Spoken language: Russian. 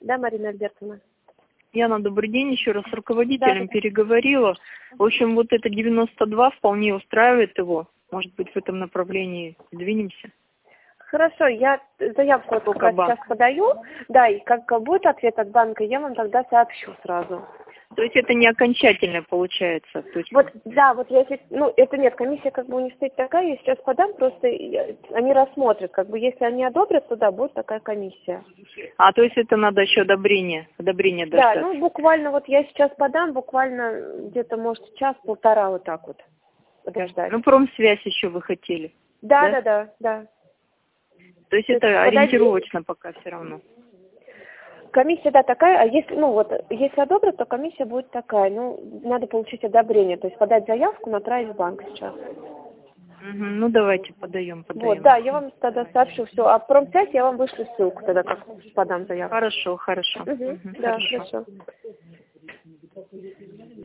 Да, Марина Альбертовна. Яна, добрый день. Еще раз с руководителем Да. переговорила. В общем, вот это 92 вполне устраивает его. Может быть, в этом направлении двинемся? Хорошо, я заявку как раз сейчас подаю. Да, и как будет ответ от банка, я вам тогда сообщу сразу. То есть это не окончательное получается? То есть... Вот, да, вот если, ну, это нет, комиссия как бы у них стоит такая, я сейчас подам, просто они рассмотрят, как бы, если они одобрят, то да, будет такая комиссия. А, то есть это надо еще одобрение дождаться? Да, ну, буквально, вот я сейчас подам, буквально где-то, может, час-полтора вот так вот подождать. Ну, промсвязь еще вы хотели? Да. То есть это ориентировочно пока все равно? Комиссия, да, такая, а если, ну вот, если одобрят, то комиссия будет такая, ну, надо получить одобрение, то есть подать заявку, направить в банк сейчас. Ну, давайте подаем. Вот, да, я вам тогда сообщу все, а промсвязь я вам вышлю ссылку тогда, как подам заявку. Хорошо. Да, хорошо.